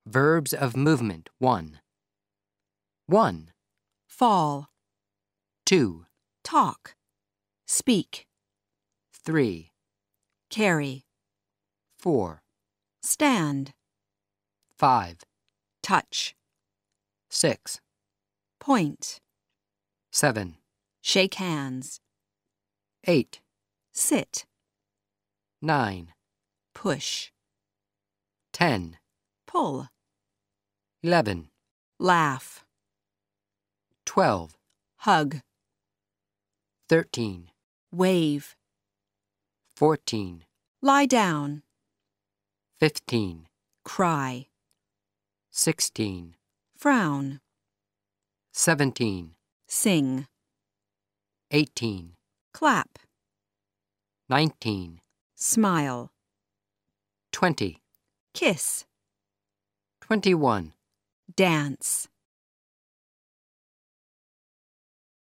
Verbs of movement 1. 1, fall, 2, talk, speak, 3, carry, 4, stand, 5, touch, 6, point, 7, shake hands, 8, sit, 9, push, 10, pull, 11, laugh, 12, hug, 13, wave, 14, lie down, 15, cry, 16, frown, 17, sing, 18, clap, 19, smile, 20, kiss, 21, dance.